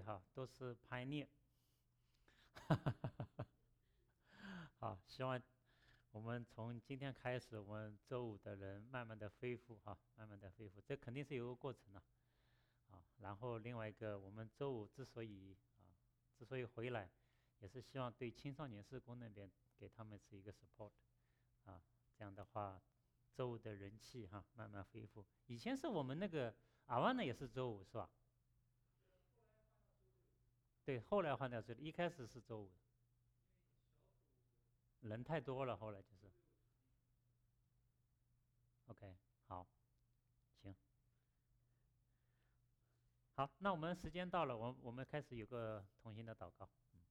哈，都是pioneer。好，希望我们从今天开始，我们周五的人慢慢的恢复哈，慢慢的恢复，这肯定是有个过程的啊。然后另外一个，我们周五之所以回来，也是希望对青少年事工那边给他们是一个 support 啊，这样的话，周五的人气哈慢慢恢复。以前是我们那个阿万呢也是周五是吧？对，后来换掉周六，一开始是周五的，人太多了，后来就是 OK。好，行，好，那我们时间到了，我们开始有个同心的祷告。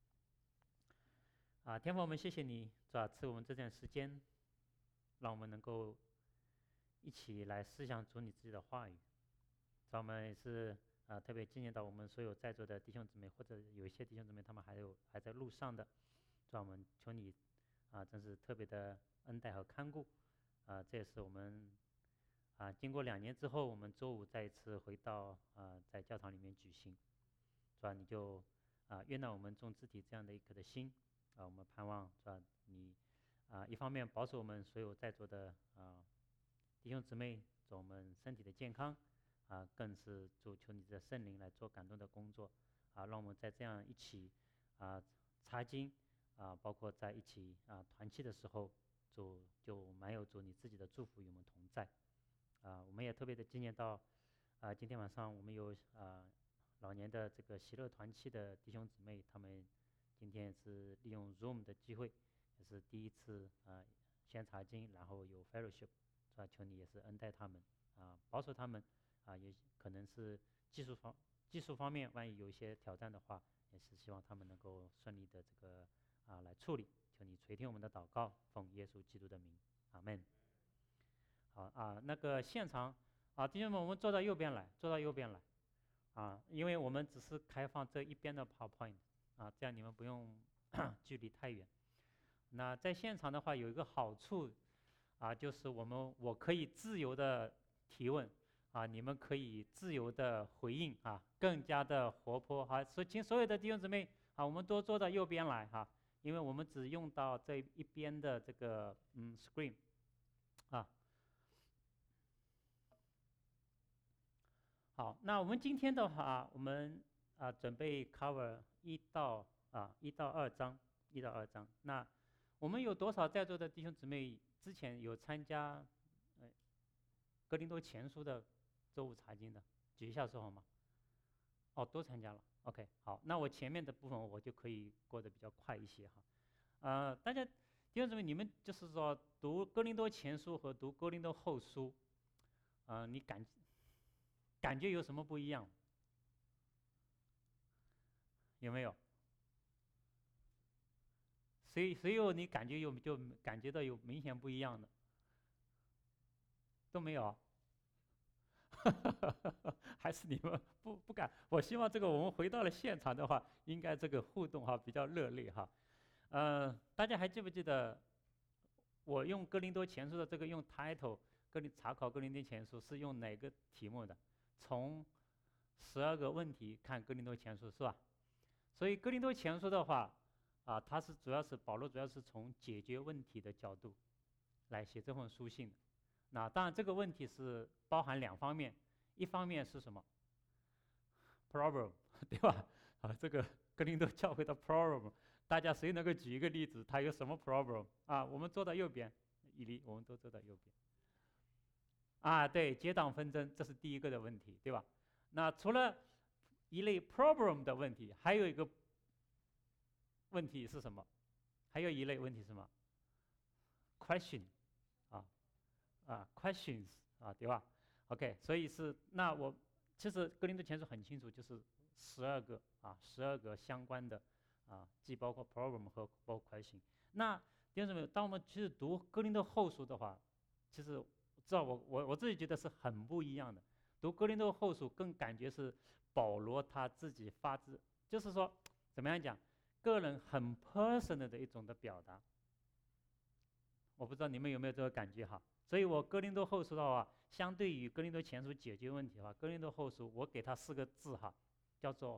天父，我们谢谢你，主啊，赐我们这段时间，让我们能够一起来思想主你自己的话语。主啊，我们也是特别纪念到我们所有在座的弟兄姊妹，或者有一些弟兄姊妹他们还在路上的，主啊，我们求你真是特别的恩待和看顾这也是我们经过2年之后，我们周五再一次回到在教堂里面举行，主啊，你就悦纳我们众肢体这样的一颗的心我们盼望主啊，你一方面保守我们所有在座的弟兄姊妹，主我们身体的健康更是主求你的圣灵来做感动的工作让我们在这样一起查经包括在一起团契的时候，主就满有主你自己的祝福与我们同在我们也特别的纪念到今天晚上我们有老年的这个喜乐团契的弟兄姊妹，他们今天是利用 Zoom 的机会，也是第一次先查经，然后有 fellowship， 是吧？求你也是恩待他们保守他们也可能是技术方面，万一有一些挑战的话，也是希望他们能够顺利的这个来处理。求你垂听我们的祷告，奉耶稣基督的名，阿门。好那个现场弟兄们，我们坐到右边来，坐到右边来因为我们只是开放这一边的 PowerPoint 这样你们不用距离太远。那在现场的话，有一个好处就是我可以自由的提问你们可以自由的回应更加的活泼请所有的弟兄姊妹我们都坐到右边来因为我们只用到这一边的这个screen 好，那我们今天的话，我们准备 cover 1到2章，1到2章。那我们有多少在座的弟兄姊妹之前有参加哥林多前书的周五查经的？举一下手好吗？都参加了。OK， 好，那我前面的部分我就可以过得比较快一些大家弟兄姊妹，你们就是说读哥林多前书和读哥林多后书，你感觉有什么不一样？有没有？谁有你感觉就感觉到有明显不一样的？都没有？还是你们不敢？我希望这个我们回到了现场的话，应该这个互动比较热烈大家还记不记得我用哥林多前书的这个用 title 查考哥林多前书是用哪个题目的？从12个问题看哥林多前书是吧？所以哥林多前书的话它是保罗主要是从解决问题的角度来写这封书信的。那当然这个问题是包含2方面，一方面是什么 problem 对吧？这个哥林多教会的 problem， 大家谁能够举一个例子，他有什么 problem 我们坐到右边，以利我们都坐到右边对，结党纷争，这是第一个的问题，对吧？那除了一类 problem 的问题，还有一个问题是什么？还有一类问题是什么 ？question questions 对吧 ？OK， 所以其实哥林多前书很清楚，就是12个相关的既包括 problem 和包括 question。那弟兄姊妹，当我们其实读哥林多后书的话，其实知道我自己觉得是很不一样的。读哥林多后书更感觉是保罗他自己发自，就是说怎么样讲，个人很 personal 的一种的表达。我不知道你们有没有这个感觉所以我哥林多后书的话，相对于哥林多前书解决问题的话，哥林多后书我给他4个字叫做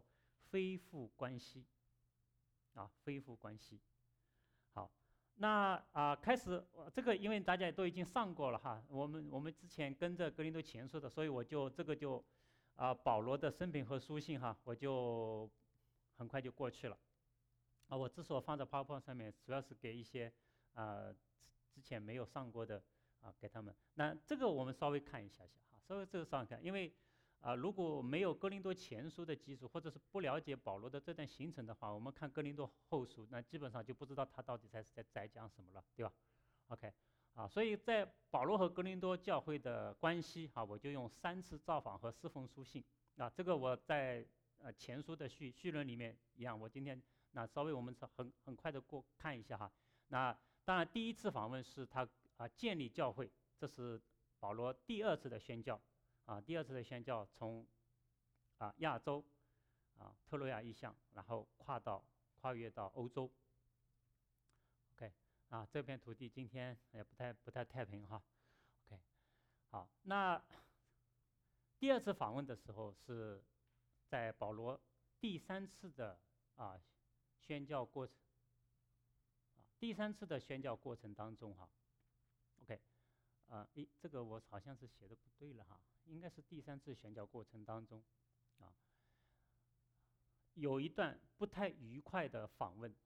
恢复关系，恢复关系。好，那开始这个，因为大家都已经上过了哈，我们之前跟着哥林多前书的，所以我就这个就保罗的生平和书信哈，我就很快就过去了。我之所以放在 PowerPoint 上面，主要是给一些之前没有上过的给他们。那这个我们稍微看一下哈，稍微这个上看，因为如果没有哥林多前书的基础，或者是不了解保罗的这段行程的话，我们看哥林多后书，那基本上就不知道他到底在讲什么了，对吧 ？OK，所以在保罗和哥林多教会的关系我就用3次造访和4封书信这个我在前书的序论里面一样，我今天稍微我们很快的看一下哈。那当然第一次访问是他建立教会，这是保罗第2次的宣教。第2次的宣教从亚洲特洛亚异象，然后跨越到欧洲。OK，这片土地今天也不太太平哈。OK， 好，那第2次访问的时候是在保罗第3次的宣教过程，第3次的宣教过程当中哈。OK，这个我好像是写的不对了哈。应该是第3次宣教过程当中有一段不太愉快的访问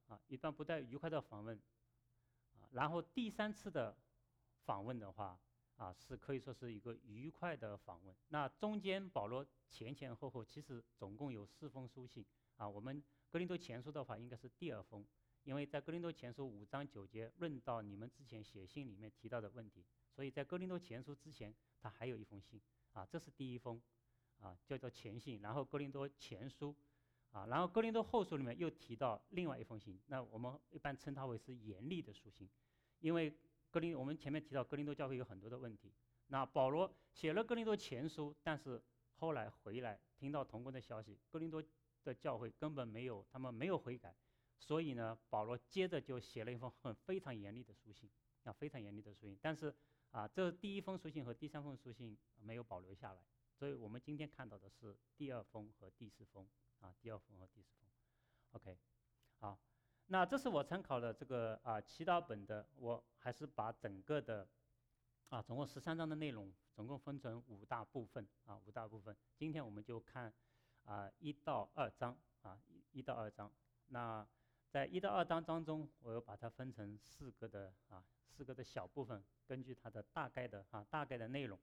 然后第3次的访问的话是可以说是一个愉快的访问。那中间保罗前后其实总共有4封书信我们哥林多前书的话应该是第2封，因为在哥林多前书5章9节论到你们之前写信里面提到的问题，所以在哥林多前书之前他还有一封信这是第1封叫做前信。然后哥林多前书然后哥林多后书里面又提到另外一封信，那我们一般称它为是严厉的书信，因为我们前面提到哥林多教会有很多的问题，那保罗写了哥林多前书，但是后来回来听到同工的消息，哥林多的教会根本他们没有悔改，所以呢保罗接着就写了一封非常严厉的书信非常严厉的书信。但是这第1封书信和第3封书信没有保留下来，所以我们今天看到的是第2封和第4封第2封和第4封。 OK， 好，那这是我参考的这个祈祷本的，我还是把整个的总共13章的内容总共分成5大部分5大部分。今天我们就看1到2章1到2章。那在1到2章当中，我又把它分成4个的小部分，根据它的大概的内容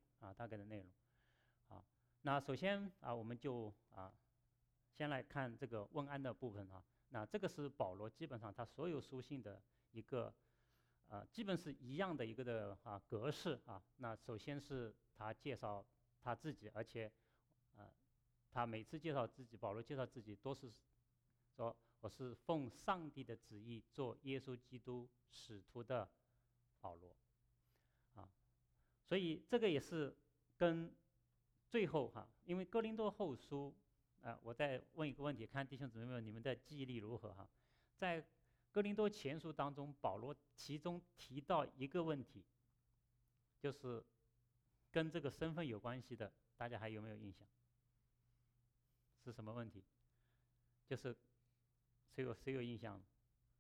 那首先我们就先来看这个问安的部分那这个是保罗基本上他所有书信的一个基本是一样的一个的格式那首先是他介绍他自己，而且他每次介绍自己，保罗介绍自己都是说我是奉上帝的旨意做耶稣基督使徒的保罗所以这个也是跟最后因为哥林多后书我再问一个问题，看弟兄姊妹们你们的记忆力如何在哥林多前书当中，保罗其中提到一个问题，就是跟这个身份有关系的，大家还有没有印象？是什么问题？就是谁有印象？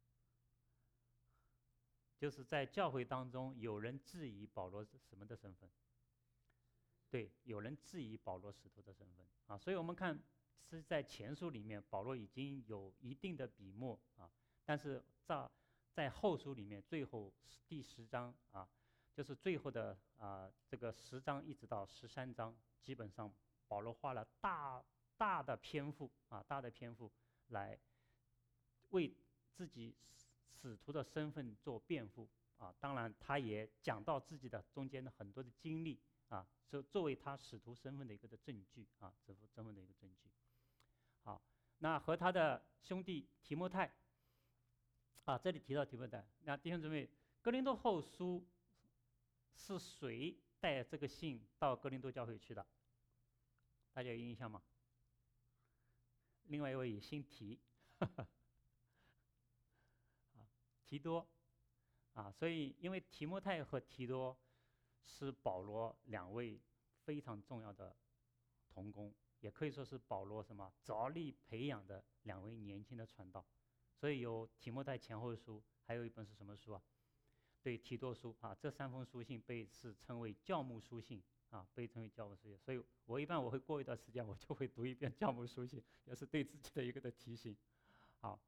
就是在教会当中有人质疑保罗什么的身份？对，有人质疑保罗使徒的身份所以我们看是在前书里面保罗已经有一定的笔墨但是在后书里面最后第10章就是最后的这个10章一直到13章，基本上保罗花了大的篇幅来为自己使徒的身份做辩护当然他也讲到自己的中间的很多的经历作为他使徒身份的一个的证据身份的一个证据。好，那和他的兄弟提摩太这里提到提摩太，那弟兄姊妹，哥林多后书是谁带这个信到哥林多教会去的？大家有印象吗？另外一位也姓提提多所以因为提摩太和提多是保罗2位非常重要的同工， 也可以说是保罗什么着力培养的2位年轻的传道。所以有提摩太前后书，还有一本是什么书啊？对，提多书啊，这3封书信被称为教牧书信啊，被称为教牧书信。所以我一般会过一段时间，我就会读一遍教牧书信，也是对自己的一个的提醒。好，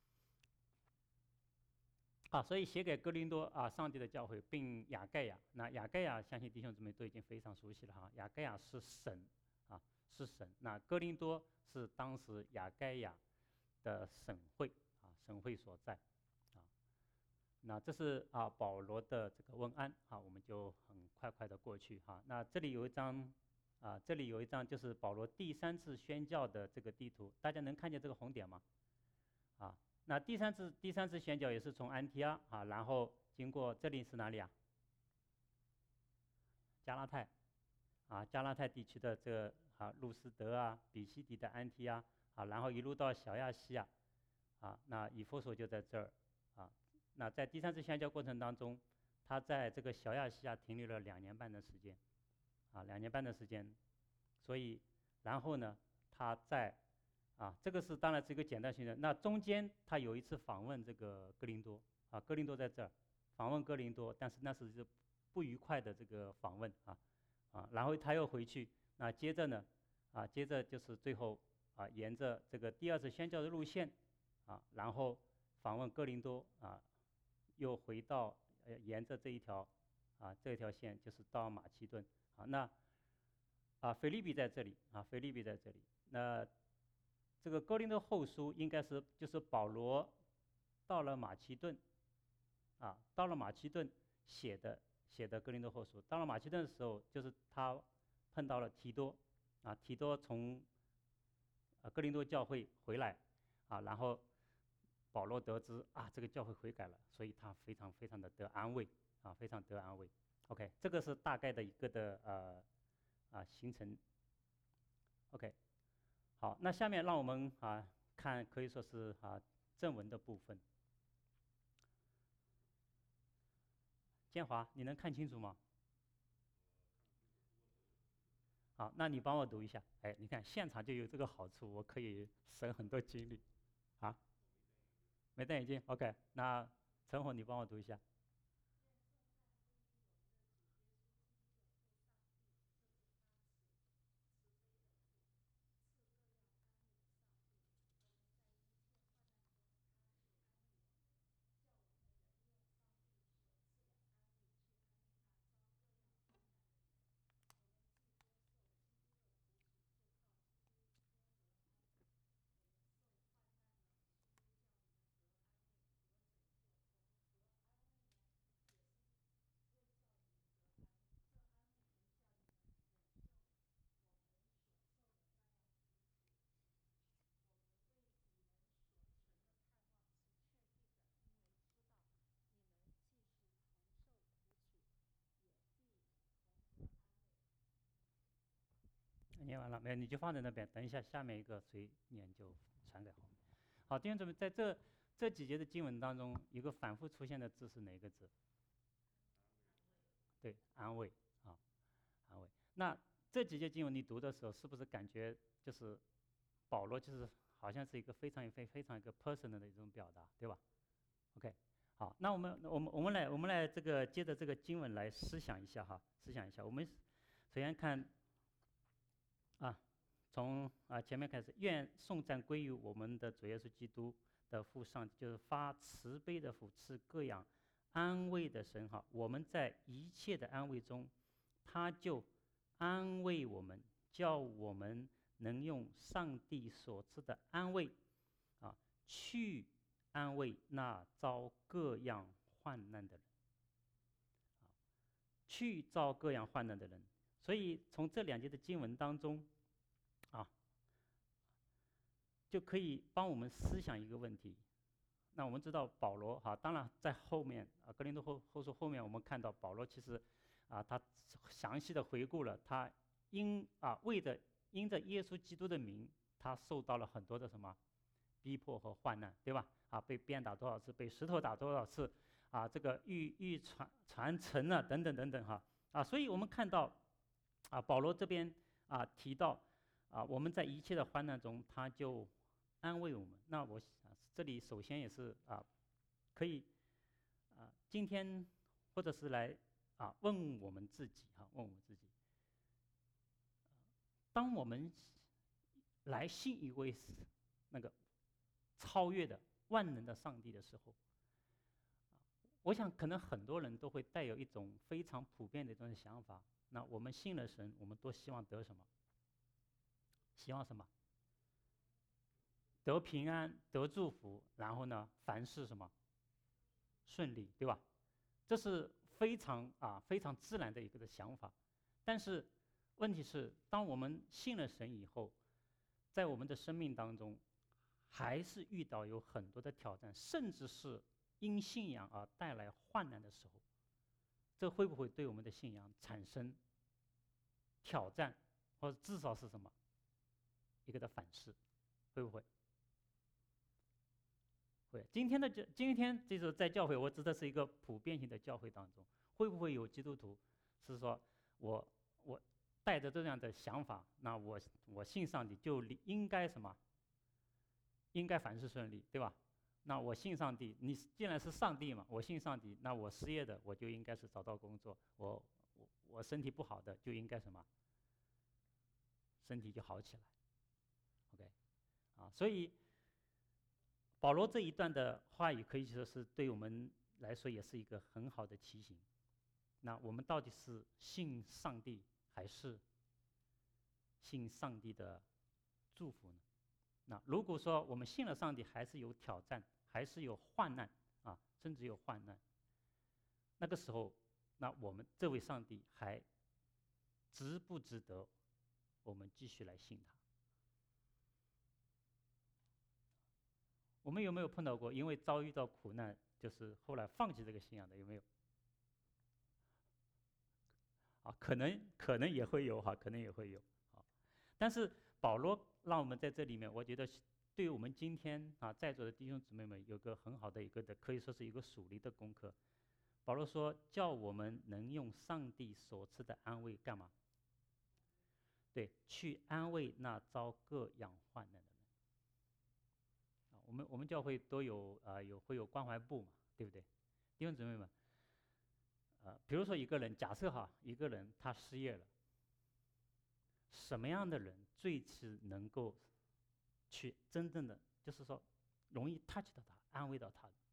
所以写给哥林多上帝的教会，并亚盖亚。那亚盖亚，相信弟兄姊妹都已经非常熟悉了哈。亚盖亚是省是省。那哥林多是当时亚盖亚的省会省会所在啊。那这是保罗的这个问安我们就很快的过去哈。那这里有一张就是保罗第3次宣教的这个地图，大家能看见这个红点吗？那第三次宣教也是从安提阿然后经过这里是哪里啊？加拉太地区的这个路斯德比西底的安提阿然后一路到小亚细亚那以弗所就在这儿那在第3次宣教过程当中，他在这个小亚细亚停留了2年半的时间2年半的时间。所以然后呢，他在这个是当然是一个简单宣教。那中间他有一次访问这个哥林多哥林多在这儿访问哥林多，但是那是不愉快的这个访问然后他又回去。那接着呢接着就是最后沿着这个第2次宣教的路线然后访问哥林多又回到沿着这条线就是到马其顿那腓立比在这里腓立比在这里。那这个哥林多后书应该是就是保罗到了马其顿写的哥林多后书。到了马其顿的时候，就是他碰到了提多提多从哥林多教会回来然后保罗得知这个教会悔改了，所以他非常的得安慰非常得安慰。OK， 这个是大概的一个的行程。OK， 好，那下面让我们看可以说是正文的部分。建华，你能看清楚吗？好，那你帮我读一下。你看现场就有这个好处，我可以省很多精力。没戴眼镜 ，OK， 那陈红你帮我读一下。念完了没有？你就放在那边，等一下下面一个谁念就传给后面。好，弟兄姊妹，在这几节的经文当中，一个反复出现的字是哪个字？对，安慰安慰。那这几节经文你读的时候，是不是感觉就是保罗就是好像是一个非常一个 personal 的一种表达，对吧 ？OK， 好，那我们来这个接着这个经文来思想一下思想一下。我们首先看从前面开始，愿颂赞归于我们的主耶稣基督的父上帝，就是发慈悲的福，赐各样安慰的神我们在一切的安慰中，他就安慰我们，叫我们能用上帝所赐的安慰去安慰那遭各样患难的人去遭各样患难的人。所以从这2节的经文当中就可以帮我们思想一个问题。那我们知道保罗当然在后面哥林多后书后面我们看到保罗其实他详细的回顾了他因着耶稣基督的名，他受到了很多的什么逼迫和患难，对吧？被鞭打多少次，被石头打多少次这个欲传承等等所以我们看到保罗这边提到我们在一切的患难中，他就安慰我们。那我这里首先也是可以今天或者是来问我们自己问我们自己，当我们来信一位那个超越的万能的上帝的时候，我想可能很多人都会带有一种非常普遍的这种想法。那我们信了神，我们都希望得什么？希望什么？得平安，得祝福，然后呢，凡事什么顺利，对吧？这是非常非常自然的一个想法。但是问题是，当我们信了神以后，在我们的生命当中，还是遇到有很多的挑战，甚至是因信仰而带来患难的时候，这会不会对我们的信仰产生挑战，或者至少是什么一个的反噬？会不会？会。今天就是在教会，我指的是一个普遍性的教会当中，会不会有基督徒是说我带着这样的想法，那我信上帝就应该什么？应该凡事顺利，对吧？那我信上帝，你既然是上帝嘛，我信上帝，那我失业的我就应该是找到工作，我身体不好的就应该什么？身体就好起来。OK，所以保罗这一段的话语可以说是对我们来说也是一个很好的提醒。那我们到底是信上帝还是信上帝的祝福呢？那如果说我们信了上帝，还是有挑战，还是有患难甚至有患难，那个时候，那我们这位上帝还值不值得我们继续来信他？我们有没有碰到过因为遭遇到苦难，就是后来放弃这个信仰的？有没有？可能也会有可能也会有但是保罗让我们在这里面，我觉得对于我们今天在座的弟兄姊妹们有个很好的一个可以说是一个属灵的功课。保罗说，叫我们能用上帝所赐的安慰干嘛？对，去安慰那遭各样患难的人。我们教会都会有关怀部嘛，对不对？弟兄姊妹们，比如说一个人，假设一个人他失业了，什么样的人最是能够去真正的，就是说容易 touch 到他，安慰到他的？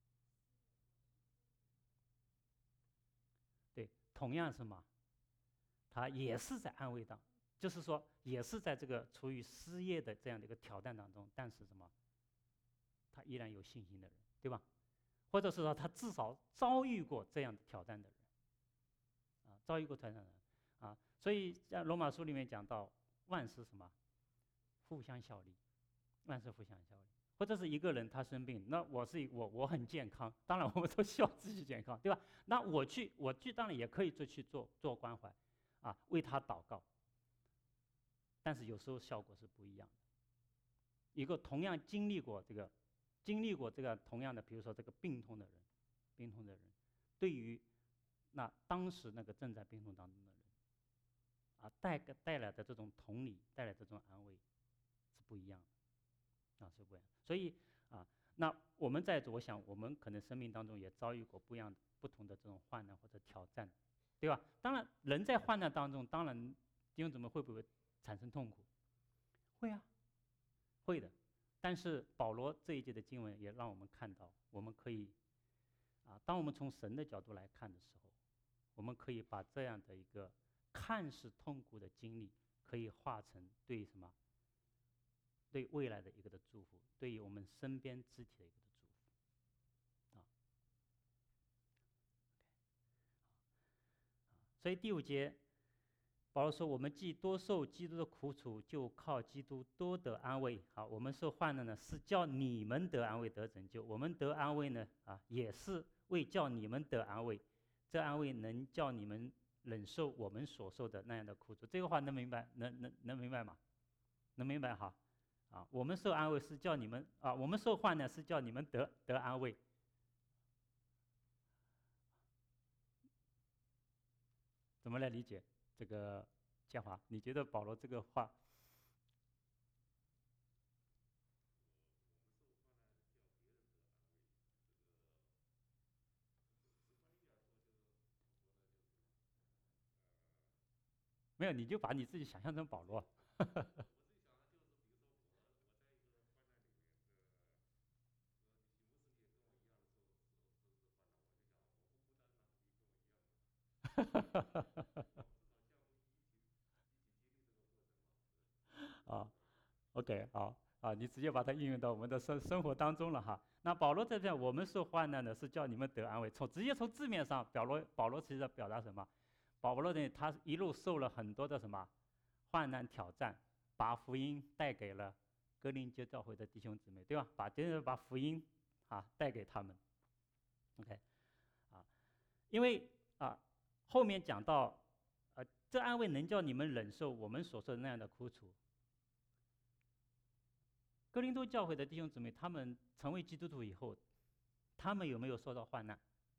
对，同样是嘛，他也是在安慰当，就是说也是在这个处于失业的这样的一个挑战当中，但是什么，他依然有信心的人，对吧？或者是说他至少遭遇过这样的挑战的人，遭遇过挑战的人所以在罗马书里面讲到，万事什么互相效力，万事互相效力。或者是一个人他生病，那我很健康，当然我们都希望自己健康，对吧？那我去当然也可以去做关怀为他祷告，但是有时候效果是不一样的。一个同样经历过这个同样的，比如说这个病痛的人，对于那当时那个正在病痛当中的人带来的这种同理，带来的这种安慰是不一样的是不一样。所以那我们在座，我想我们可能生命当中也遭遇过不同的这种患难或者挑战，对吧？当然，人在患难当中，当然弟兄姊妹会不会产生痛苦？会会的。但是保罗这一节的经文也让我们看到，我们可以当我们从神的角度来看的时候，我们可以把这样的一个看似痛苦的经历，可以化成对什么？对未来的一个的祝福，对于我们身边肢体的一个的祝福所以第5节，保罗说：“我们既多受基督的苦楚，就靠基督多得安慰。”我们受患难呢，是叫你们得安慰得拯救；我们得安慰呢，也是为叫你们得安慰。这安慰能叫你们忍受我们所受的那样的苦楚。这个话能明白？能明白吗？能明白我们受安慰是叫你们我们受患难是叫你们得安慰。怎么来理解这个建华？你觉得保罗这个话没有，你就把你自己想象成保罗。啊，OK，好啊，你直接把它应用到我们的生活当中了哈。那保罗这边我们受患难呢，是叫你们得安慰。直接从字面上，保罗其实在表达什么？保罗呢，他一路受了很多的什么患难挑战，把福音带给了哥林多教会的弟兄姊妹，对吧？把福音带给他们。OK，啊，因为后面讲到这安慰能叫你们忍受我们所受的那样的苦楚。哥林多教会的弟兄姊妹，他们成为基督徒以后，他们有没有受到患难？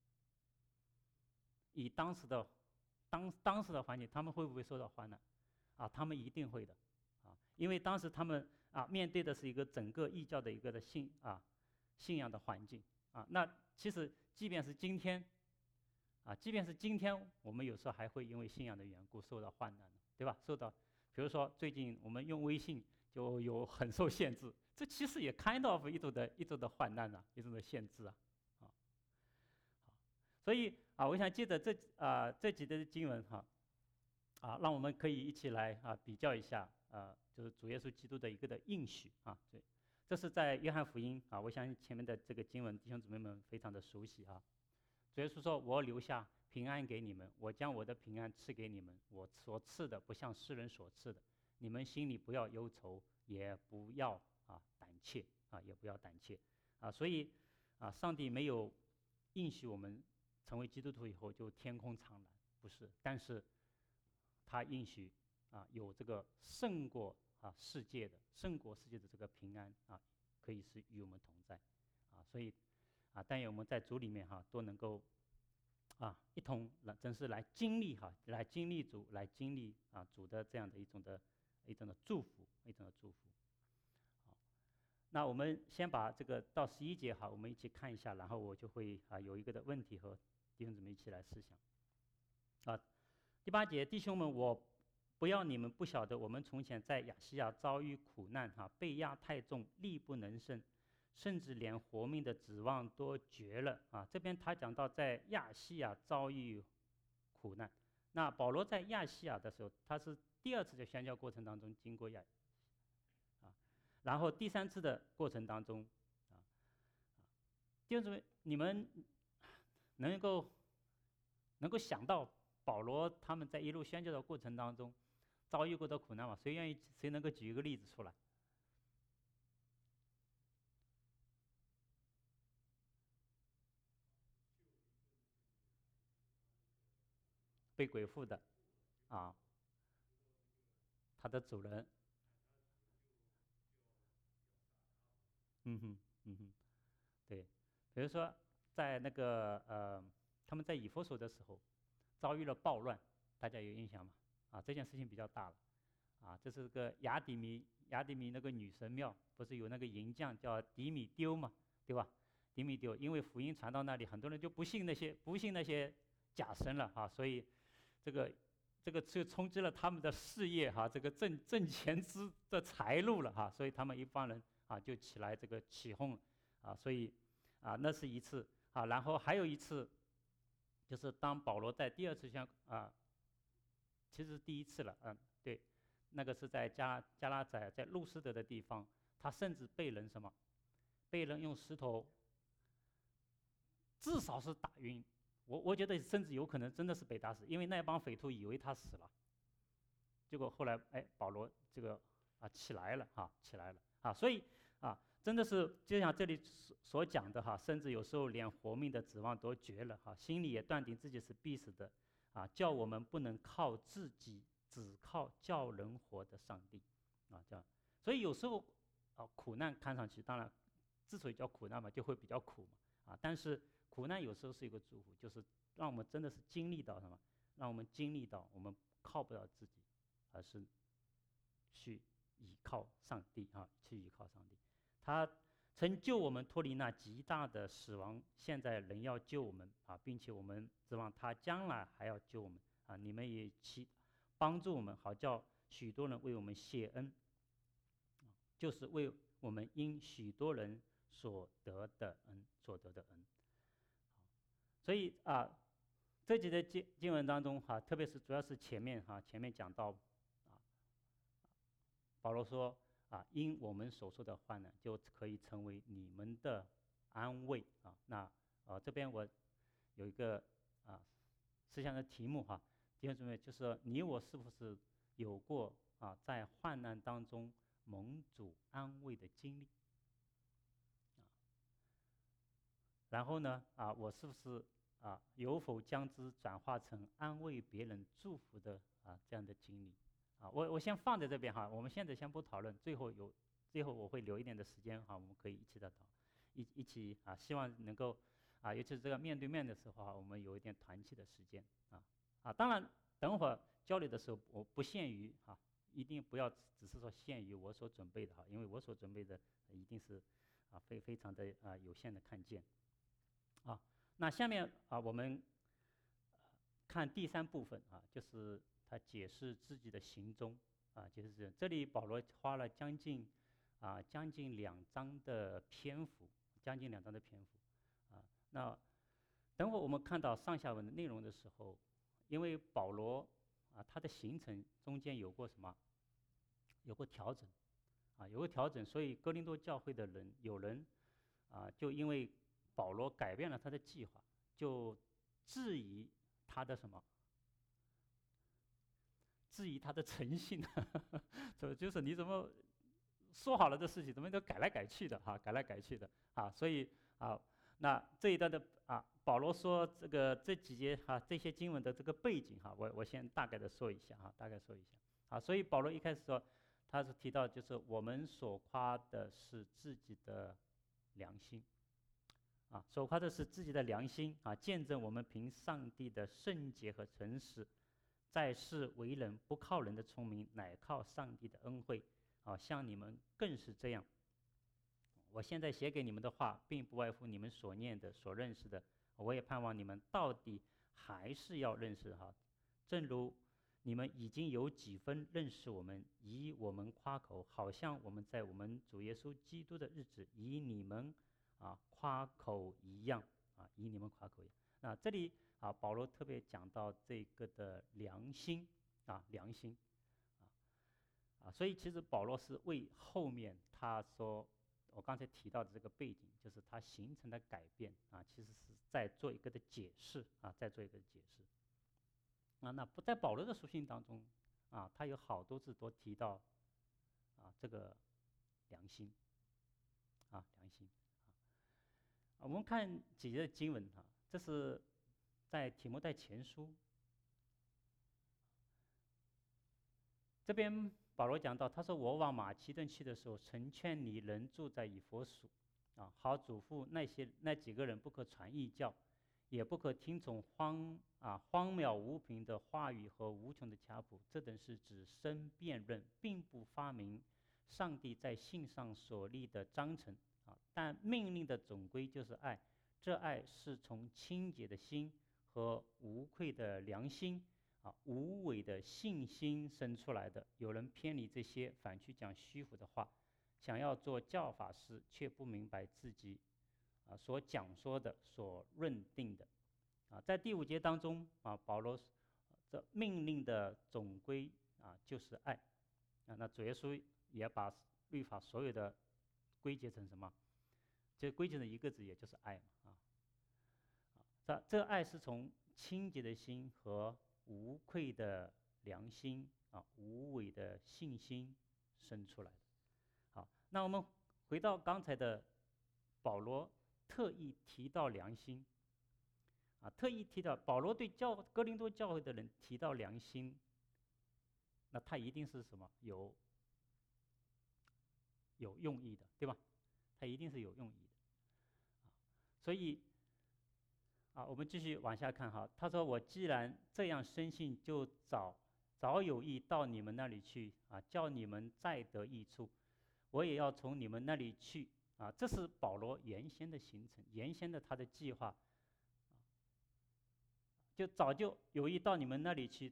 以当时的环境，他们会不会受到患难？他们一定会的，因为当时他们面对的是一个整个异教的一个信仰的环境那其实即便是今天我们有时候还会因为信仰的缘故受到患难，对吧？比如说最近我们用微信就有很受限制，这其实也kind of一种的患难一种的限制所以我想借着这几节的经文让我们可以一起来比较一下就是主耶稣基督的一个的应许对，这是在约翰福音我相信前面的这个经文弟兄姊妹们非常的熟悉主耶稣说：“我留下平安给你们，我将我的平安赐给你们，我所赐的不像世人所赐的，你们心里不要忧愁，也不要胆怯也不要胆怯所以上帝没有应许我们成为基督徒以后就天空苍蓝，不是，但是他应许有这个胜过世界的这个平安可以是与我们同在所以但愿我们在主里面都能够一同真是来经历来经历主，来经历主的这样的一种的祝福，好，那我们先把这个到11节我们一起看一下，然后我就会有一个的问题和弟兄姊妹一起来思想第8节，弟兄们，我不要你们不晓得，我们从前在亚细亚遭遇苦难被压太重，力不能胜，甚至连活命的指望都绝了这边他讲到在亚细亚遭遇苦难，那保罗在亚细亚的时候，他是第2次的宣教过程当中经过然后第3次的过程当中弟兄姊妹，你们能够想到保罗他们在一路宣教的过程当中遭遇过的苦难吗？谁能够举一个例子出来？被鬼附的他的主人对，比如说在那个他们在以弗所的时候遭遇了暴乱，大家有印象吗？这件事情比较大了这是个雅典米那个女神庙，不是有那个银匠叫迪米丢嘛，对吧？迪米丢因为福音传到那里，很多人就不信那些假神了所以这个就冲击了他们的事业这个挣钱的财路了所以他们一帮人就起来这个起哄所以那是一次然后还有一次就是当保罗在第2次其实是第1次了对，那个是在加拉窄，在路斯德的地方，他甚至被人用石头至少是打晕，我觉得甚至有可能真的是被打死，因为那帮匪徒以为他死了，结果后来保罗这个起来了所以真的是就像这里所讲的甚至有时候连活命的指望都绝了心里也断定自己是必死的叫我们不能靠自己，只靠叫人活的上帝这样。所以有时候苦难看上去，当然之所以叫苦难嘛，就会比较苦嘛但是苦难有时候是一个祝福，就是让我们真的是经历到什么？让我们经历到我们靠不了自己，而是去依靠上帝去依靠上帝。他曾救我们脱离那极大的死亡，现在仍要救我们并且我们指望他将来还要救我们你们也帮助我们，好叫许多人为我们谢恩，就是为我们因许多人所得的恩。所以这几节经文当中特别是主要是前面讲到保罗说因我们所受的患难，就可以成为你们的安慰那这边我有一个思想的题目弟兄姊妹，就是说你我是不是有过在患难当中蒙主安慰的经历然后呢我是不是有否将之转化成安慰别人祝福的这样的经历我先放在这边我们现在先不讨论，最后我会留一点的时间我们可以一起一起希望能够尤其是这个面对面的时候我们有一点团契的时间当然等会儿交流的时候我不限于一定不要只是说限于我所准备的因为我所准备的一定是非常的有限的看见那下面我们看第3部分就是他解释自己的行踪就是这里保罗花了将近2章的篇幅，那等会我们看到上下文的内容的时候，因为保罗他的行程中间有过什么？有过调整所以哥林多教会的人有人就因为保罗改变了他的计划，就质疑他的什么？质疑他的诚信就是你怎么说好了的事情，怎么都改来改去的所以那这一段的保罗说这几节这些经文的这个背景我先大概的说一下所以保罗一开始说他是提到就是我们所夸的是自己的良心所夸的是自己的良心见证我们凭上帝的圣洁和诚实，在世为人不靠人的聪明，乃靠上帝的恩惠像你们更是这样。我现在写给你们的话，并不外乎你们所念的、所认识的。我也盼望你们到底还是要认识正如你们已经有几分认识我们，以我们夸口，好像我们在我们主耶稣基督的日子以你们夸口一样那这里保罗特别讲到这个的良心所以其实保罗是为后面他说我刚才提到的这个背景，就是他形成的改变其实是在做一个的解释那不在保罗的书信当中他有好多次都提到这个良心我们看几节经文这是在提摩太前书这边保罗讲到，他说我往马其顿去的时候，曾劝你人住在以弗所好嘱咐那几个人不可传异教，也不可听从荒谬无凭的话语和无穷的家谱，这等是只生辩论，并不发明上帝在信上所立的章程但命令的总归就是爱，这爱是从清洁的心和无愧的良心无伪的信心生出来的。有人偏离这些，反去讲虚浮的话，想要做教法师，却不明白自己所讲说的、所认定的在第5节当中保罗这命令的总归就是爱那主耶稣也把律法所有的归结成什么？就归结成一个字，也就是爱这爱是从清洁的心和无愧的良心无伪的信心生出来的那我们回到刚才的保罗特意提到良心特意提到保罗对哥林多教会的人提到良心，那他一定是什么？有用意的，对吧？他一定是有用意的所以我们继续往下看他说我既然这样深信，就早有意到你们那里去叫你们再得益处，我也要从你们那里去这是保罗原先的行程，原先的他的计划就早就有意到你们那里去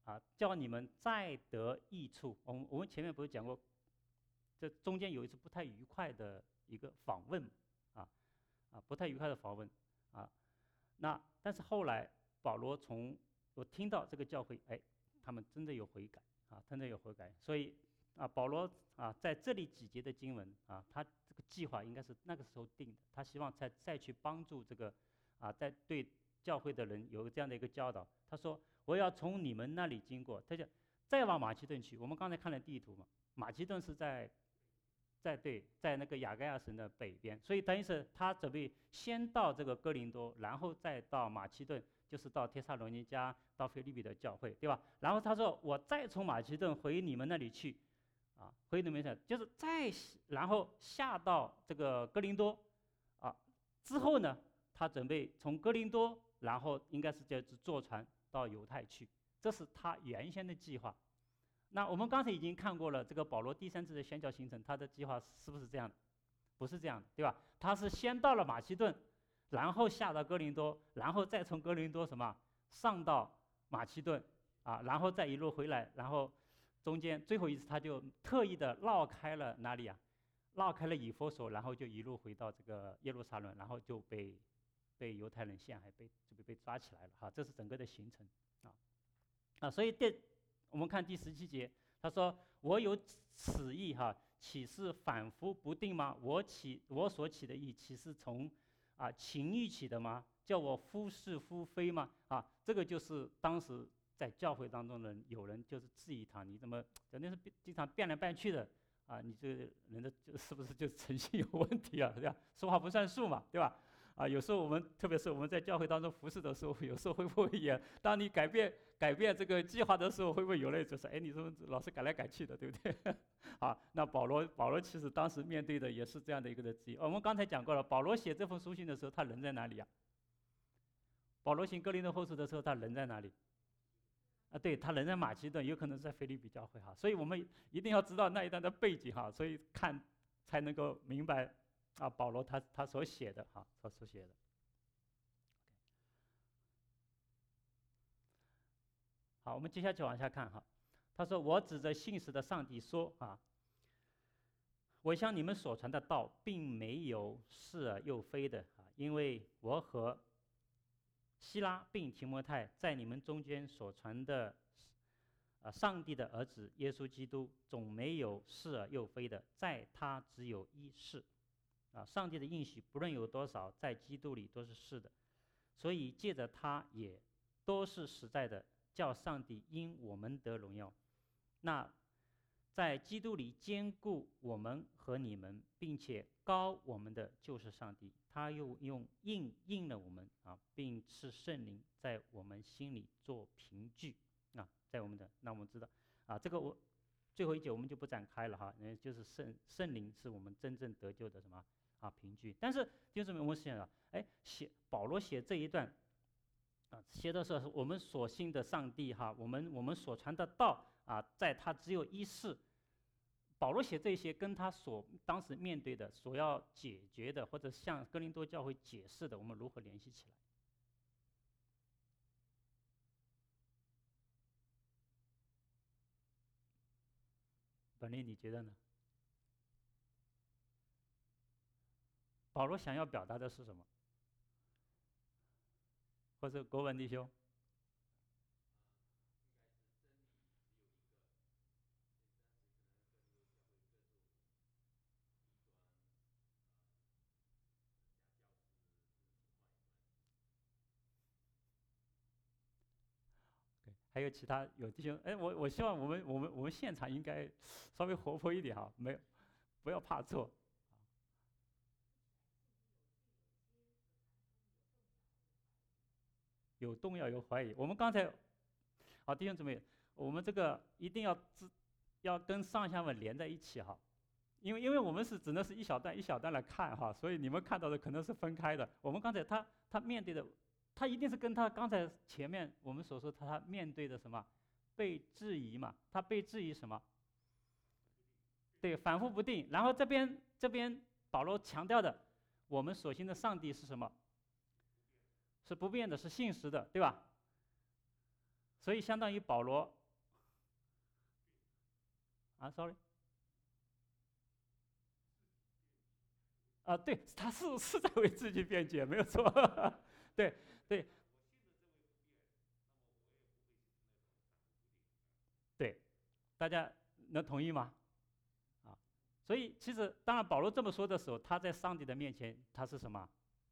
叫你们再得益处。我们前面不是讲过，这中间有一次不太愉快的一个访问，不太愉快的访问，但是后来保罗我听到这个教会，他们真的有悔改，真的有悔改，所以保罗在这里几节的经文他这个计划应该是那个时候定的，他希望再去帮助这个在对教会的人有这样的一个教导。他说我要从你们那里经过，他就再往马其顿去。我们刚才看了地图嘛，马其顿是在那个亚该亚省的北边，所以等于是他准备先到这个哥林多，然后再到马其顿，就是到帖撒罗尼迦、到腓立比的教会，对吧？然后他说我再从马其顿回你们那里去，回你们那里就是然后下到这个哥林多，之后呢，他准备从哥林多，然后应该是就是坐船到犹太去，这是他原先的计划。那我们刚才已经看过了，这个保罗第3次的宣教行程，他的计划是不是这样的？不是这样的，对吧？他是先到了马其顿，然后下到哥林多，然后再从哥林多上到马其顿，然后再一路回来，然后中间最后一次他就特意的绕开了哪里绕开了以弗所，然后就一路回到这个耶路撒冷，然后就被犹太人陷害，就被抓起来了这是整个的行程所以我们看第17节，他说我有此意岂是反复不定吗？我所起的意岂是从情欲起的吗？叫我忽是忽非吗？这个就是当时在教会当中的有人就是质疑他，你怎么整天是经常变来变去的你这个人的是不是就诚信有问题对吧？说话不算数嘛，对吧？有时候特别是我们在教会当中服侍的时候，有时候会不会也，当你改变这个计划的时候，会不会有人就说，你怎么老是改来改去的，对不对？那保罗其实当时面对的也是这样的一个质疑。我们刚才讲过了，保罗写这封书信的时候，他人在哪里保罗行哥林多后书的时候，他人在哪里？对，他人在马其顿，有可能是在腓立比教会所以我们一定要知道那一段的背景所以看才能够明白保罗他所写的所写的。好，我们接下去往下看他说我指着信实的上帝说我向你们所传的道并没有是而又非的因为我和希拉并提摩太在你们中间所传的上帝的儿子耶稣基督总没有是而又非的，在他只有一是上帝的应许不论有多少，在基督里都是是的，所以借着他也都是实在的，叫上帝因我们得荣耀。那在基督里兼顾我们和你们，并且膏我们的就是上帝，他又用印了我们并赐圣灵在我们心里做凭据在我们的。那我们知道这个最后一节我们就不展开了就是圣灵是我们真正得救的什么凭据。但是弟兄姊妹，我们想保罗写这一段写的是我们所信的上帝我们所传的道在他只有一是。保罗写这些跟他当时面对的所要解决的，或者向哥林多教会解释的，我们如何联系起来？本立你觉得呢？保罗想要表达的是什么？或者国文弟兄？还有其他有弟兄？我希望我们现场应该稍微活泼一点没有，不要怕错。有动摇有怀疑。我们刚才弟兄姊妹，我们这个一定要跟上下文连在一起因为我们只能是一小段一小段来看所以你们看到的可能是分开的。我们刚才他面对的，他一定是跟他刚才前面我们所说他面对的什么被质疑嘛？他被质疑什么？对，反复不定。然后这边保罗强调的，我们所信的上帝是什么？是不变的，是信实的，对吧？ 所以相当于保罗，sorry，对，他是在为自己辩解，没有错，对对对，大家能同意吗？啊，所以其实当然保罗这么说的时候，他在上帝的面前他是什么？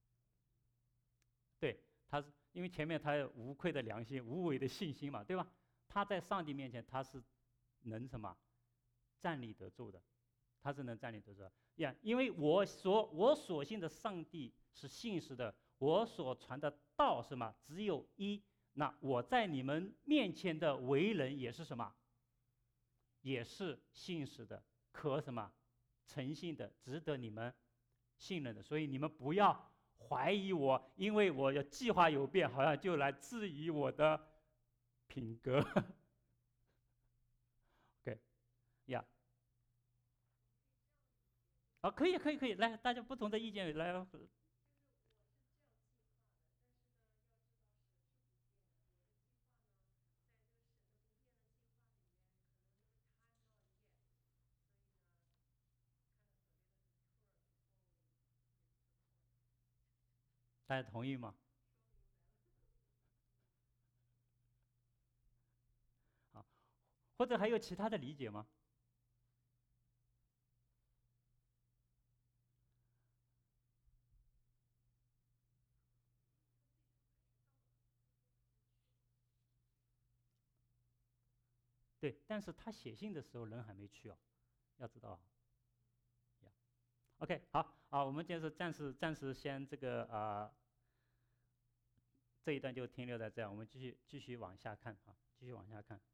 对，他是因为前面他有无愧的良心、无伪的信心嘛，对吧？他在上帝面前他是能什么站立得住的，他是能站立得住的呀。因为我所信的上帝是信实的，我所传的道是什么？只有一。那我在你们面前的为人也是什么？也是信实的，可什么诚信的，值得你们信任的。所以你们不要怀疑我，因为我的计划有变，好像就来质疑我的品格。OK，呀，可以，可以，可以，来，大家不同的意见来。大家同意吗？啊，或者还有其他的理解吗？对，但是他写信的时候人还没去哦，要知道啊。OK，好，我们就是暂时先这个这一段就停留在这样，我们继续往下看啊，继续往下看。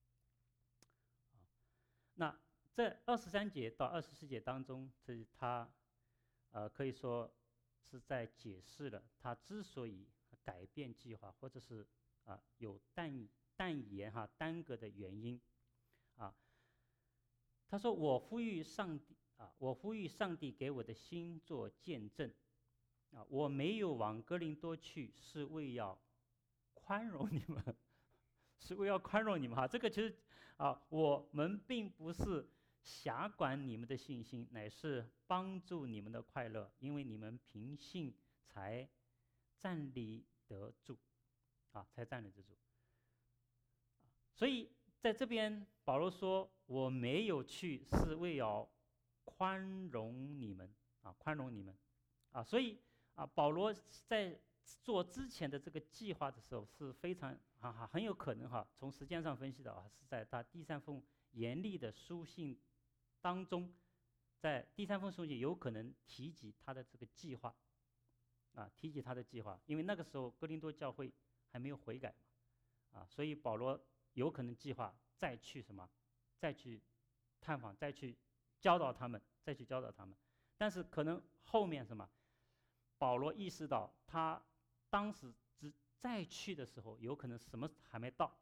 那这23节到24节当中，这他可以说是在解释了他之所以改变计划，或者是有但言耽搁的原因啊。他说：“我呼吁上帝给我的心做见证我没有往哥林多去，是为要宽容你们，是为要宽容你们这个其实我们并不是辖管你们的信心，乃是帮助你们的快乐，因为你们凭信才站立得住才站立得住。所以在这边保罗说我没有去，是为要宽容你们宽容你们所以保罗在做之前的这个计划的时候是非常很有可能从时间上分析的是在他第三封严厉的书信当中，在第三封书信有可能提及他的这个计划提及他的计划，因为那个时候哥林多教会还没有悔改所以保罗有可能计划再去什么，再去探访，再去教导他们，但是可能后面什么，保罗意识到他当时再去的时候，有可能什么还没到，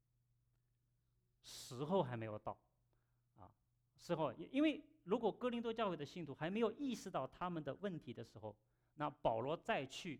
时候还没有到时候，因为如果哥林多教会的信徒还没有意识到他们的问题的时候，那保罗再去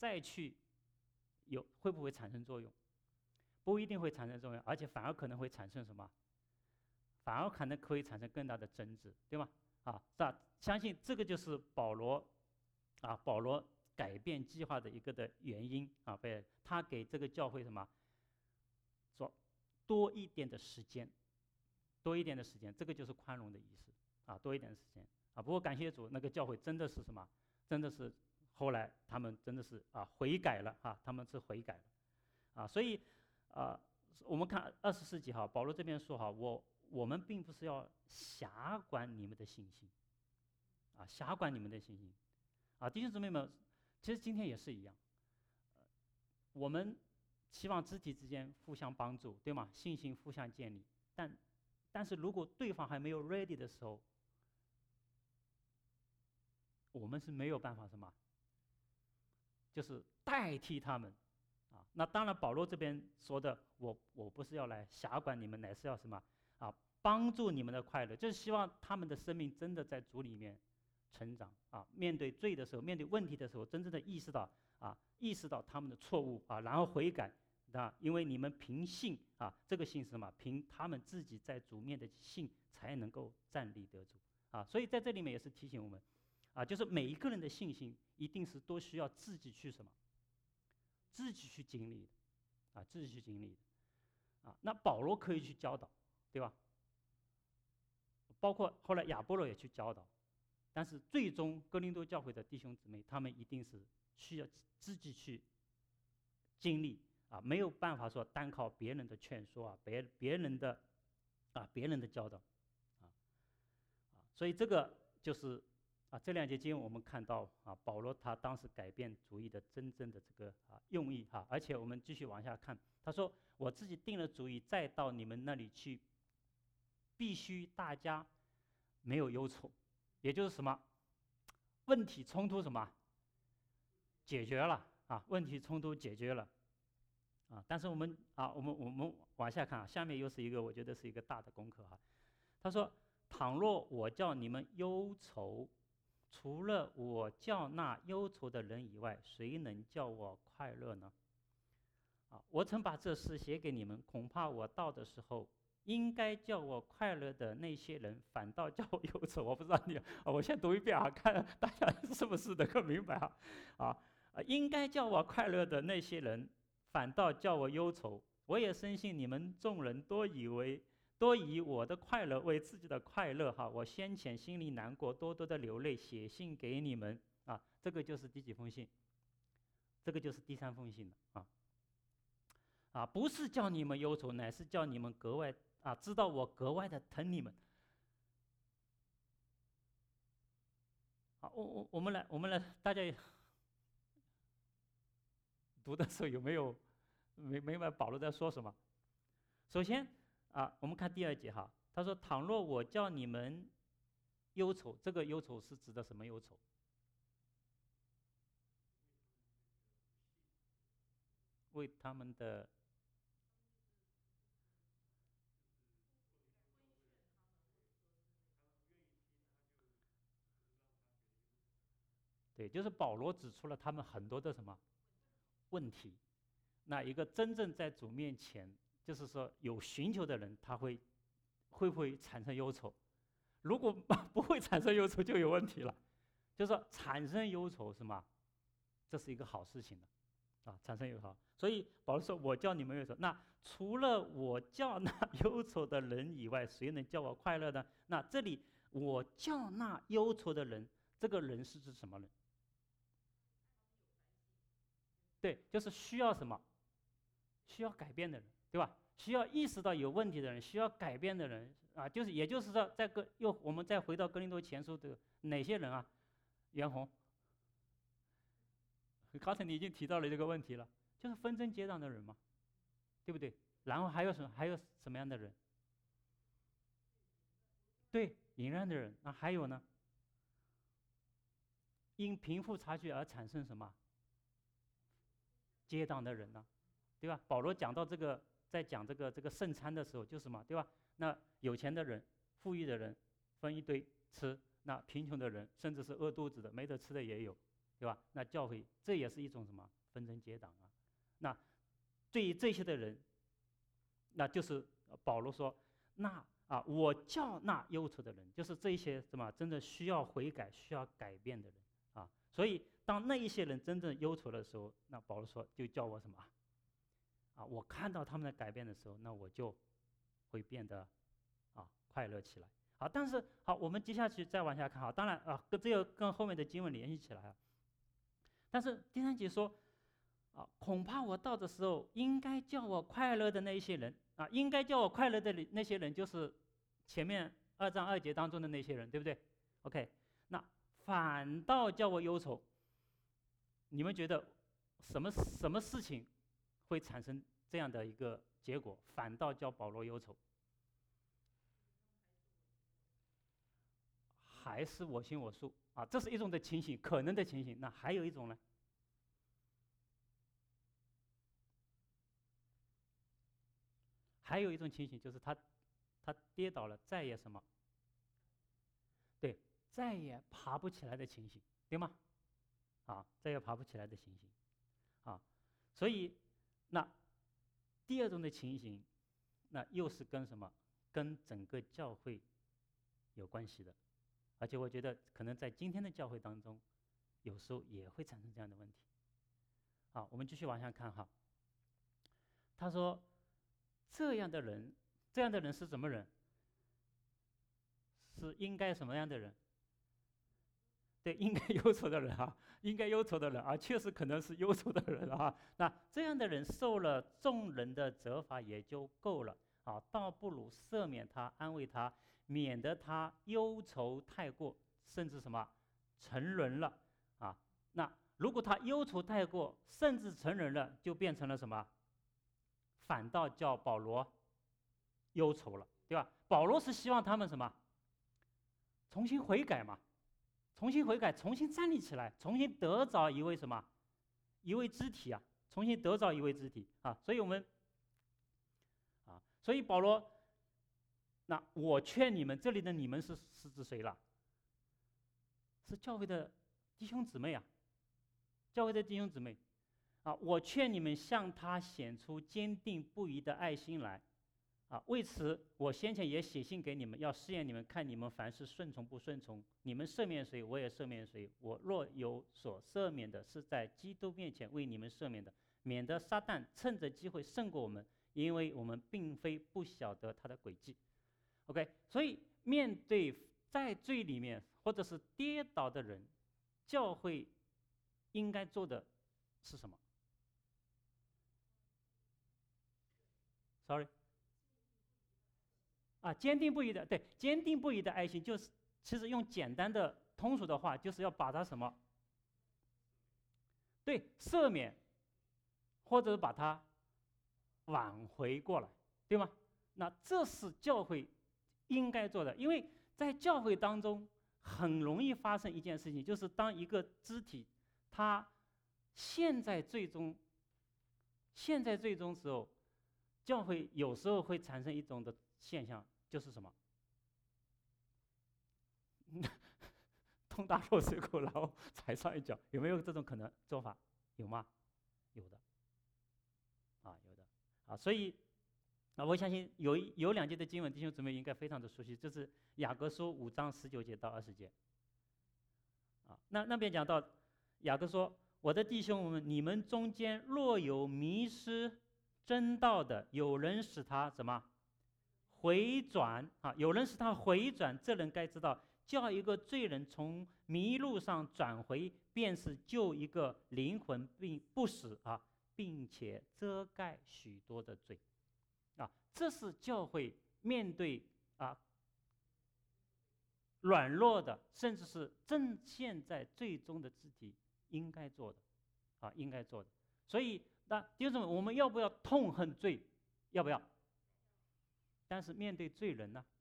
会不会产生作用？不一定会产生作用，而且反而可能会产生什么？反而可能可以产生更大的争执，对吗？相信这个就是保罗改变计划的一个的原因他给这个教会什么？说多一点的时间，这个就是宽容的意思多一点的时间不过感谢主，那个教会真的是什么？真的是后来他们真的是悔改了他们是悔改了所以我们看24节保罗这边说我们并不是要辖管你们的信心辖管你们的信心弟兄姊妹们，其实今天也是一样，我们希望肢体之间互相帮助，对吗？信心互相建立，但是如果对方还没有 ready 的时候，我们是没有办法什么，就是代替他们那当然保罗这边说的我不是要来辖管你们，乃是要什么帮助你们的快乐，就是希望他们的生命真的在主里面成长面对罪的时候，面对问题的时候，真正的意识到他们的错误然后悔改， 因为你们凭信这个信是什么？凭他们自己在主面的信才能够站立得住所以在这里面也是提醒我们就是每一个人的信心一定是都需要自己去什么？自己去经历的自己去经历的那保罗可以去教导，对吧？包括后来亚波罗也去教导，但是最终哥林多教会的弟兄姊妹他们一定是需要自己去经历没有办法说单靠别人的劝说别人的教导所以这个就是这两节经文我们看到保罗他当时改变主意的真正的这个用意而且我们继续往下看，他说我自己定了主意，再到你们那里去，必须大家没有忧愁，也就是什么问题冲突什么解决了问题冲突解决了但是我们往下看下面又是一个我觉得是一个大的功课他说倘若我叫你们忧愁，除了我叫那忧愁的人以外，谁能叫我快乐呢？我曾把这事写给你们，恐怕我到的时候，应该叫我快乐的那些人，反倒叫我忧愁。我不知道你我先读一遍看大家是不是能够明白应该叫我快乐的那些人，反倒叫我忧愁。我也深信你们众人多以我的快乐为自己的快乐我先前心里难过，多多的流泪，写信给你们这个就是第几封信？这个就是第3封信了不是叫你们忧愁，乃是叫你们格外知道我格外的疼你们我们来大家读的时候有没有明白保罗在说什么？首先我们看第2节他说倘若我叫你们忧愁，这个忧愁是指的什么忧愁？为他们的对，就是保罗指出了他们很多的什么问题。那一个真正在主面前，就是说有寻求的人，他会不会产生忧愁？如果不会产生忧愁，就有问题了。就是说产生忧愁是吗？这是一个好事情的产生忧愁。所以保罗说：“我叫你们忧愁。”那除了我叫那忧愁的人以外，谁能叫我快乐呢？那这里我叫那忧愁的人，这个人是指什么人？对，就是需要什么？需要改变的人，对吧？需要意识到有问题的人，需要改变的人也就是说，我们再回到哥林多前书的哪些人袁弘，刚才你已经提到了这个问题了，就是纷争结党的人嘛，对不对？然后还有什么样的人？对，隐忍的人。那还有呢？因贫富差距而产生什么结党的人呢？对吧？保罗讲到这个，在讲这个圣餐的时候，就是嘛，对吧？那有钱的人、富裕的人分一堆吃，那贫穷的人甚至是饿肚子的、没得吃的也有，对吧？那教会这也是一种什么纷争结党那对于这些的人，那就是保罗说，那我叫那忧愁的人，就是这些什么真的需要悔改、需要改变的人所以当那一些人真正忧愁的时候，那保罗说就叫我什么我看到他们的改变的时候，那我就会变得快乐起来但是我们接下去再往下看当然这个跟后面的经文联系起来但是第3节说恐怕我到的时候，应该叫我快乐的那一些人应该叫我快乐的那些人，就是前面2章2节当中的那些人，对不对 ？OK， 那反倒叫我忧愁。你们觉得什么事情会产生这样的一个结果？反倒叫保罗忧愁，还是我行我素这是一种的情形，可能的情形。那还有一种呢？还有一种情形就是他跌倒了，再也什么？对，再也爬不起来的情形，对吗？再也爬不起来的情形所以那第二种的情形，那又是跟什么？跟整个教会有关系的，而且我觉得可能在今天的教会当中，有时候也会产生这样的问题。好，我们继续往下看哈。他说，这样的人是什么人？是应该什么样的人？对，应该忧愁的人啊，应该忧愁的人啊，确实可能是忧愁的人啊。那这样的人受了众人的责罚也就够了啊，倒不如赦免他，安慰他，免得他忧愁太过，甚至什么沉沦了啊。那如果他忧愁太过，甚至沉沦了，就变成了什么？反倒叫保罗忧愁了，对吧？保罗是希望他们什么？重新悔改嘛。重新悔改，重新站立起来，重新得着一位什么？一位肢体啊，重新得着一位肢体啊。所以我们所以保罗，那我劝你们，这里的你们是指谁了？是教会的弟兄姊妹啊，教会的弟兄姊妹啊，我劝你们向他显出坚定不移的爱心来。为此，我先前也写信给你们，要试验你们，看你们凡事顺从不顺从。你们赦免谁，我也赦免谁。我若有所赦免的，是在基督面前为你们赦免的，免得撒旦趁着机会胜过我们，因为我们并非不晓得他的诡计。OK， 所以面对在罪里面或者是跌倒的人，教会应该做的是什么 ？Sorry。坚定不移的，对，坚定不移的爱心，就是其实用简单的通俗的话，就是要把它什么？对，赦免，或者把它挽回过来，对吗？那这是教会应该做的，因为在教会当中很容易发生一件事情，就是当一个肢体它陷在最终时候，教会有时候会产生一种的现象。就是什么？痛打落水狗，然后踩上一脚，有没有这种可能做法？有吗？有的，有的，所以我相信有两节的经文，弟兄姊妹应该非常的熟悉，就是雅各书5章19节到20节。那边讲到雅各说：“我的弟兄们，你们中间若有迷失真道的，有人使他什么？回转有人使他回转，这人该知道，叫一个罪人从迷路上转回，便是救一个灵魂，并不死并且遮盖许多的罪这是教会面对软弱的，甚至是正陷在最终的肢体应该做的应该做的。所以那弟兄姊妹，我们要不要痛恨罪？要不要？但是面对罪人呢，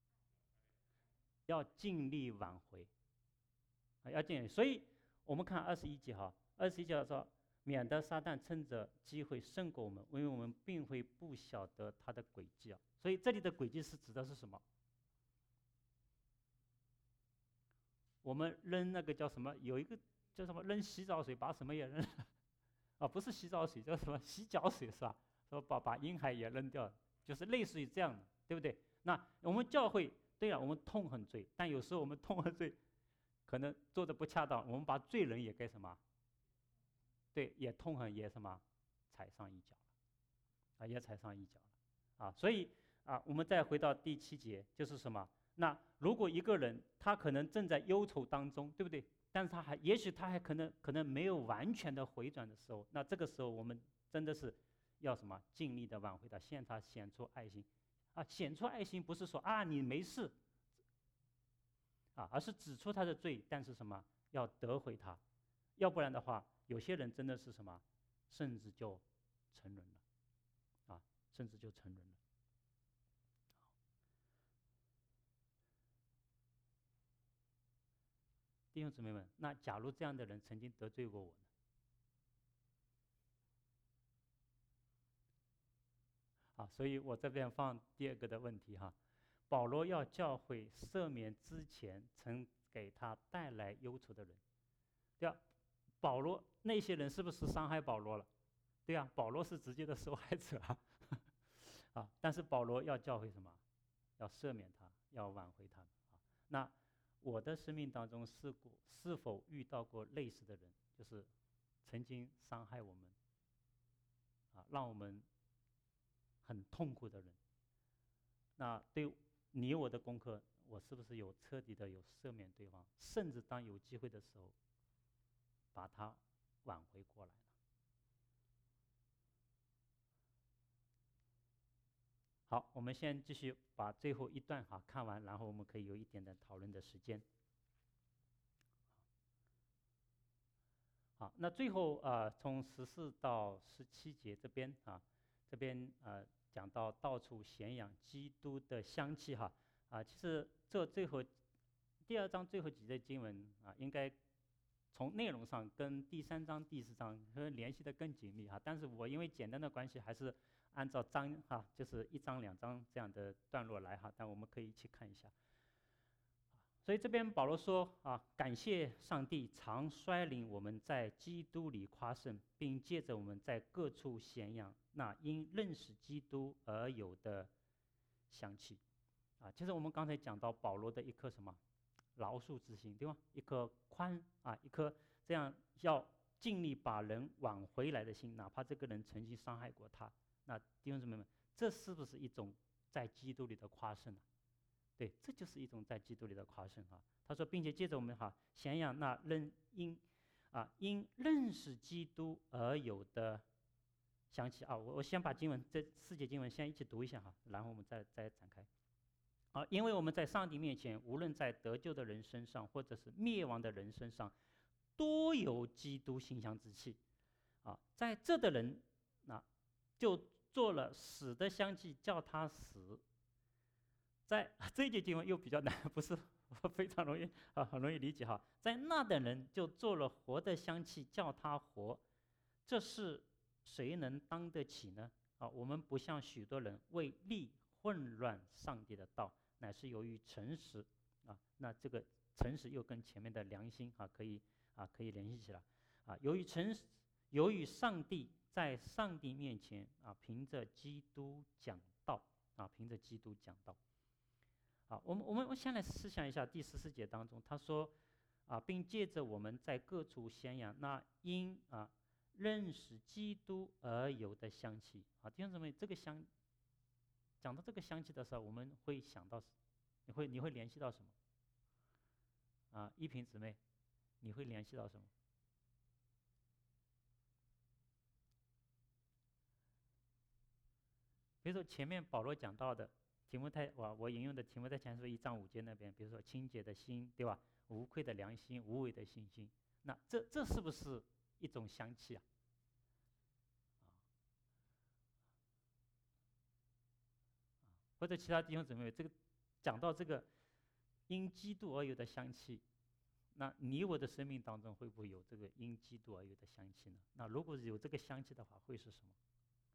要尽力挽回要尽力。所以我们看21节21节说，免得撒旦趁着机会胜过我们，因为我们并非不晓得他的诡计所以这里的诡计是指的是什么？我们扔那个叫什么？有一个叫什么？扔洗澡水，把什么也扔了不是洗澡水，叫什么？洗脚水是吧？说把婴孩也扔掉了，就是类似于这样的，对不对？那我们教会，对了，我们痛恨罪，但有时候我们痛恨罪，可能做的不恰当，我们把罪人也该什么？对，也痛恨，也什么？踩上一脚了也踩上一脚了所以我们再回到第7节，就是什么？那如果一个人他可能正在忧愁当中，对不对？但是也许他还可能没有完全的回转的时候，那这个时候我们真的是要什么？尽力的挽回他，向他显出爱心显出爱心不是说你没事而是指出他的罪，但是什么？要得回他，要不然的话，有些人真的是什么？甚至就沉沦了甚至就沉沦了。弟兄姊妹们，那假如这样的人曾经得罪过我呢？所以我这边放第二个的问题保罗要教会赦免之前曾给他带来忧愁的人，对吧？保罗那些人是不是伤害保罗了？对啊，保罗是直接的受害者但是保罗要教会什么？要赦免他，要挽回他们。那我的生命当中是否遇到过类似的人，就是曾经伤害我们，让我们很痛苦的人？那对你我的功课，我是不是有彻底的有赦免对方，甚至当有机会的时候，把他挽回过来了？好，我们先继续把最后一段看完，然后我们可以有一点点讨论的时间。好，那最后从14到17节这边讲到处显扬基督的香气其实这最后第2章最后几节经文应该从内容上跟第3章、第4章联系的更紧密但是我因为简单的关系，还是按照章就是1章2章这样的段落来但我们可以一起看一下。所以这边保罗说感谢上帝常率领我们在基督里夸胜，并借着我们在各处显扬那因认识基督而有的香气其实我们刚才讲到保罗的一颗什么饶恕之心，对吧？一颗一颗这样要尽力把人挽回来的心，哪怕这个人曾经伤害过他。那弟兄姊妹们，这是不是一种在基督里的夸胜对，这就是一种在基督里的夸胜他说，并且借着我们显扬那因认识基督而有的香气我先把经文这4节经文先一起读一下然后我们再展开。因为我们在上帝面前，无论在得救的人身上，或者是灭亡的人身上，多有基督馨香之气在这的人就做了死的香气，叫他死。在这一节经文又比较难，不是非常容易很容易理解在那的人就做了活的香气，叫他活。这是谁能当得起呢？我们不像许多人为利混乱上帝的道，乃是由于诚实那这个诚实又跟前面的良心可以联系起来由于上帝在上帝面前凭着基督讲道凭着基督讲道。我们先来思想一下第14节当中，他说并借着我们在各处宣扬那因认识基督而有的香气弟兄姊妹，这个讲到这个香气的时候，我们会想到你会联系到什么依萍姊妹，你会联系到什么？比如说前面保罗讲到的提摩太我引用的提摩太前书1章5节那边，比如说清洁的心，对吧？无愧的良心，无伪的信心，那这是不是一种香气或者其他弟兄姊妹，这个讲到这个因基督而有的香气，那你我的生命当中会不会有这个因基督而有的香气呢？那如果有这个香气的话，会是什么？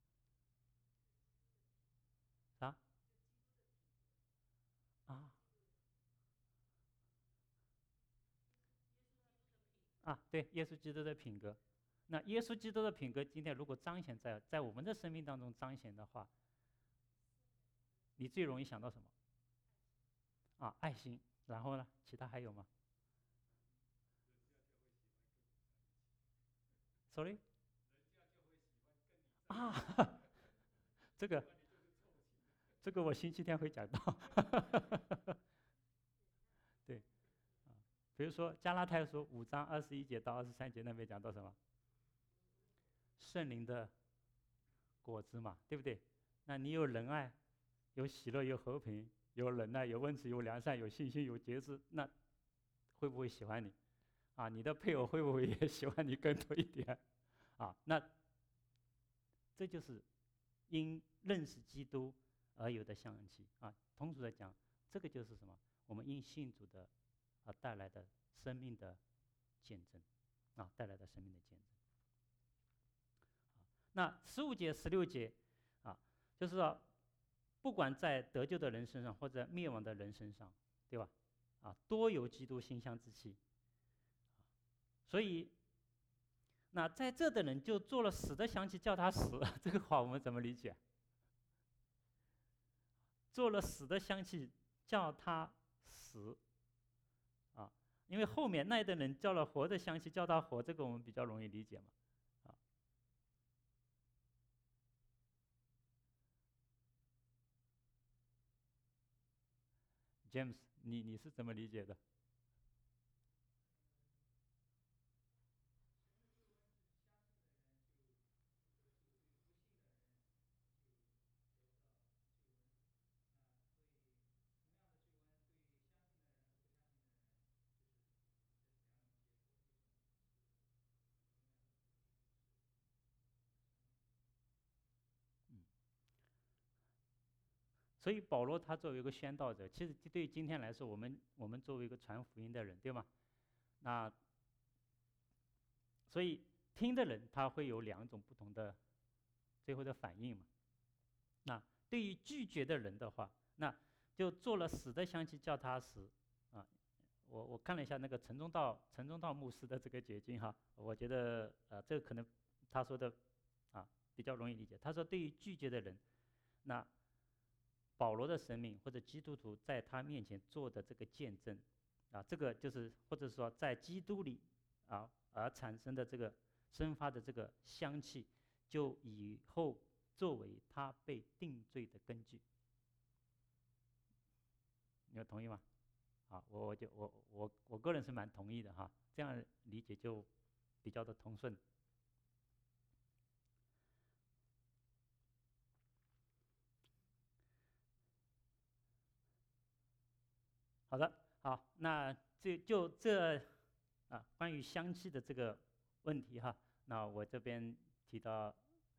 对，耶稣基督的品格。那耶稣基督的品格，今天如果彰显在我们的生命当中彰显的话，你最容易想到什么？爱心。然后呢？其他还有吗？Sorry？这个我星期天会讲到。对，比如说加拉太书5章21节到23节那边讲到什么？圣灵的果子嘛，对不对？那你有仁爱，有喜乐，有和平，有忍耐，有温慈，有良善，有信心，有节制，那会不会喜欢你？你的配偶会不会也喜欢你更多一点？那这就是因认识基督而有的香气通俗的讲，这个就是什么？我们因信主的带来的生命的见证带来的生命的见证。那15节、16节就是说，不管在得救的人身上或者灭亡的人身上，对吧？多有基督馨香之气。所以，那在这的人就做了死的香气，叫他死。这个话我们怎么理解？ 做了死的香气，叫他死啊。因为后面那一等人叫了活的香气，叫他活，这个我们比较容易理解嘛。啊，James，你是怎么理解的？所以保罗他作为一个宣道者，其实对于今天来说，我们作为一个传福音的人，对吗？那所以听的人他会有两种不同的最后的反应嘛。那对于拒绝的人的话，那就做了死的香气叫他死啊。我看了一下那个陈忠道牧师的这个解经哈，我觉得这个可能他说的比较容易理解。他说对于拒绝的人，那保罗的生命或者基督徒在他面前做的这个见证这个就是或者说在基督里而产生的这个生发的这个香气，就以后作为他被定罪的根据。你们同意吗？我个人是蛮同意的哈，这样理解就比较的通顺。好的，好，那这关于香气的这个问题哈，那我这边提到，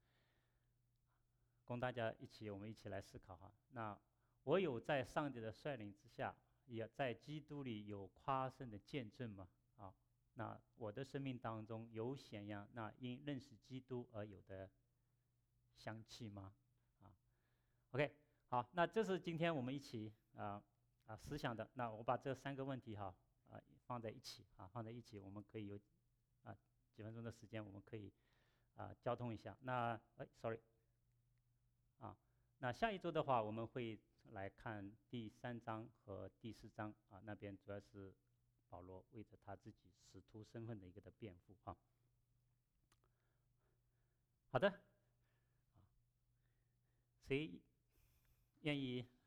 供大家我们一起来思考哈。那我有在上帝的率领之下，也在基督里有夸胜的见证吗？那我的生命当中有显扬那因认识基督而有的香气吗？OK， 好，那这是今天我们一起思想的。那我把这3个问题放在一起放在一起，我们可以有几分钟的时间，我们可以交通一下。那sorry 那下一周的话，我们会来看第3章和第4章那边主要是保罗为着他自己使徒身份的一个的辩护好的，谁愿意